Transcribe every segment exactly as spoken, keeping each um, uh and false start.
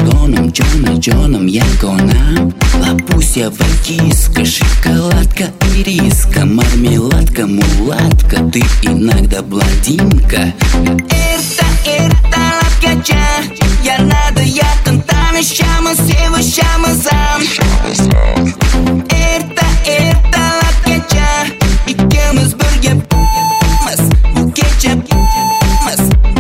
разгоном, Джона, Джоном yagona. Лапуся, вагиска, шоколадка, ириска, мармеладка, мулатка, ты иногда бладинка. Erta, ertalabgacha yanada yaqin tanishamiz, sevishamiz-am. Erta, ertalabgacha ikkimiz birga biz bu kecha biz.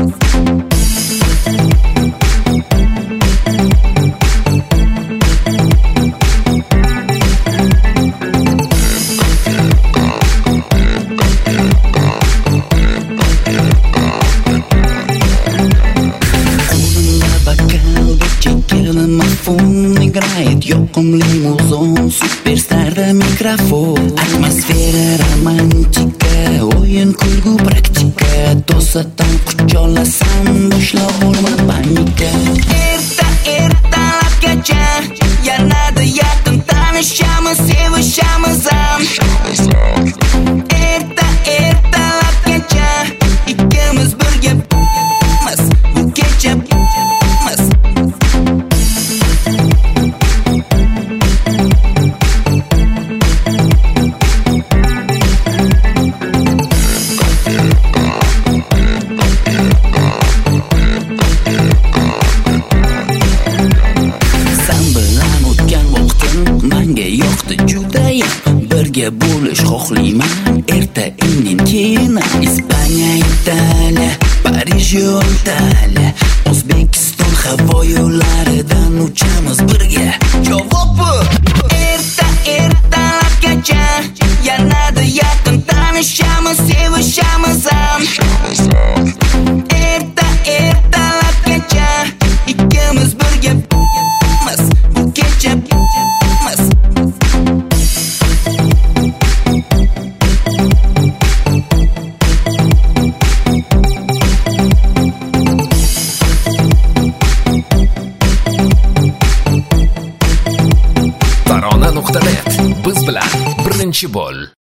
Телефон играет yoqimli muzon, superstarda mikrofon. Atmosfera romantika, o'yin kulgu praktika. To'satdan quchoqlasam, boshlab olma panika. Erta, ertalabgacha yanada yaqin tanishamiz, sevishamiz-am. Erta, ertalabgacha ikkimiz birga biz bu kecha biz. Manga yoqdi judayam, birga bo'lish xohlayman. Erta indin keyin Ispaniya, Italiya, Parij yo'ltali, O'zbekiston havo yo'llaridan uchamiz birga. Javob Erta, ertalabgacha yanada yaqin tanishamiz, sevishamiz-am. Erta, ertalabgacha ikkimiz birga biz bu kecha biz. Tarona nuqta net biz bilan birinchi bo'l.